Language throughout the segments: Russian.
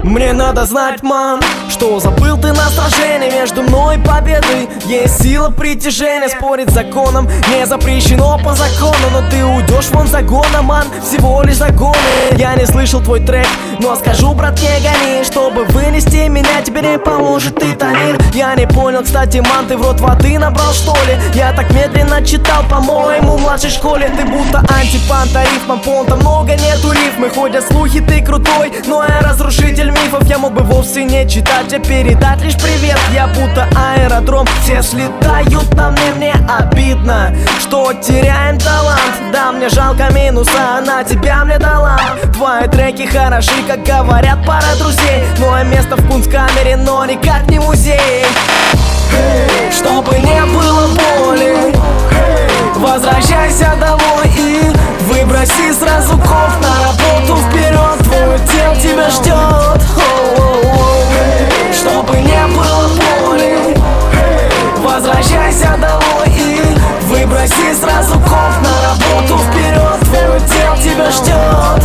Мне надо знать, ман, что забыл ты на сражении. Между мной и победой есть сила притяжения. Спорить с законом не запрещено по закону, но ты уйдешь вон за гона, ман, всего лишь загоны. Я не слышал твой трек, но скажу, брат, не гони. Чтобы вынести меня, тебе не поможет титанин. Я не понял, кстати, ман, ты в рот воды набрал, что ли? Я так медленно читал, по-моему, в младшей школе. Ты будто антипанта, рифма понта, много нету рифмы. Ходят слухи, ты крутой, но я разрушитель мифов. Я мог бы вовсе не читать, а передать лишь привет. Я будто аэродром, все слетают на мне обидно, что теряем талант. Да, мне жалко минуса, на тебя мне дала. Твои треки хороши, как говорят пара друзей, но место в кунсткамере, но никак не музей. Чтобы не было боли, возвращайся домой и выброси сразу ков на работу вперед. Твой дел тебя ждет. Чтобы не было боли, возвращайся домой и выброси сразу ков на работу вперед. Твой дел тебя ждет.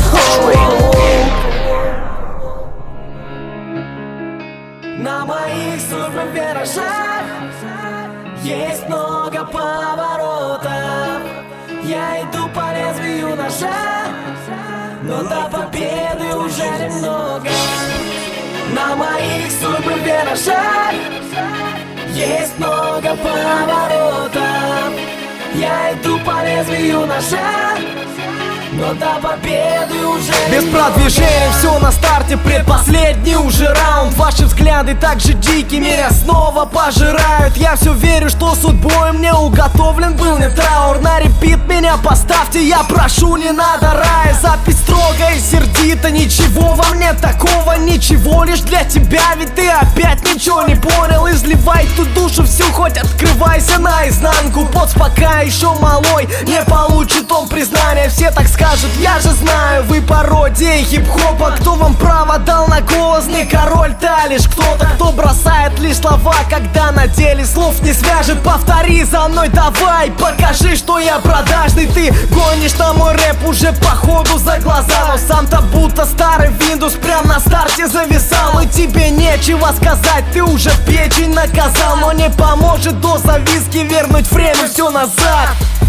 На моих судьбах виражах есть много поворотов. Я иду по лезвию ножа, но до победы уже немного. На моих судьбах виражах есть много поворотов. Я иду по лезвию ножа, но до победы уже без продвижения, все на старте, предпоследний уже раунд. Ваши взгляды так же дикие, меня снова пожирают. Я все верю, что судьбой мне уготовлен был не траур. На репит меня поставьте, я прошу, не надо рая. Запись строго и сердито, ничего во мне такого, ничего лишь для тебя. Ведь ты опять ничего не понял, изливай ту душу всю, хоть открывайся наизнанку. Поц пока еще малой, не получит он признания. Все так скажут, я же знаю, вы пародия хип-хопа. Кто вам право дал на голос? Не король, та лишь кто-то, кто бросает лишь слова, когда на деле слов не свяжет. Повтори за мной, давай, покажи, что я продажный. Ты гонишь на мой рэп уже походу за глаза, но сам-то будто старый Windows прям на старте зависал. И тебе нечего сказать, ты уже печень наказал. Но не поможет доза виски вернуть время все назад.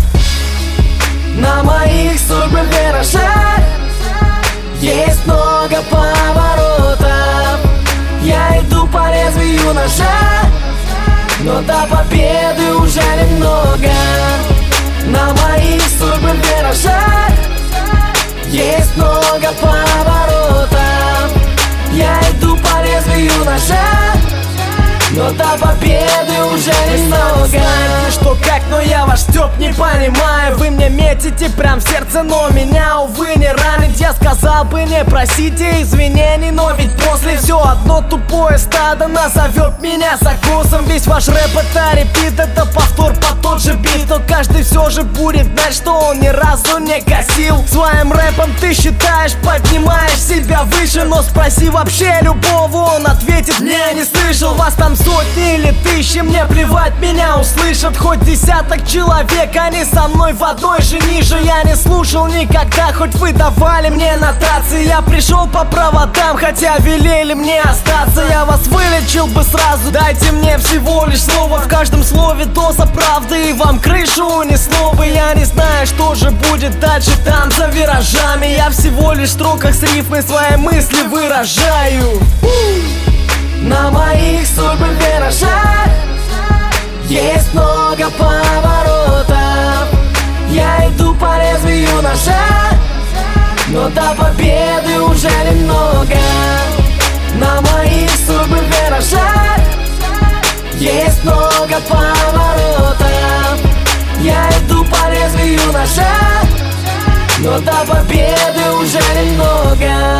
На моих судьбах виражах есть много поворотов. Я иду по лезвию ножа, но до победы уже немного. На моих судьбах виражах есть много поворотов. Я иду по лезвию ножа, но до победы уже немного. Знаете, что как, но я ваш стёб не понимаю. Вы мне метите прям в сердце, но меня, увы, не ранить. Я сказал бы, не просите извинений, но ведь после все одно тупое стадо назовет меня закосом. Весь ваш рэп это репит, это повтор под тот же бит. Но каждый все же будет знать, что он ни разу не косил. Своим рэпом ты считаешь, поднимаешь себя выше, но спроси вообще любого, он ответит, не слышал. Вас там сотни или тысячи, мне плевать, меня услышат хоть десяток человек. Они со мной в одной же ниже. Я не слушал никогда, хоть вы давали мне нотации. Я пришел по проводам, хотя велели мне остаться. Я вас вылечил бы сразу, дайте мне всего лишь слово. В каждом слове доза правды, и вам крышу унесло бы. Я не знаю, что же будет дальше там за виражами. Я всего лишь в строках с рифмой свои мысли выражаю. На моих судьбах виражах есть много поворотов. Я иду по лезвию ножа, но до победы уже немного. На моих судьбах виражах есть много поворотов. Я иду по лезвию ножа, но до победы уже немного.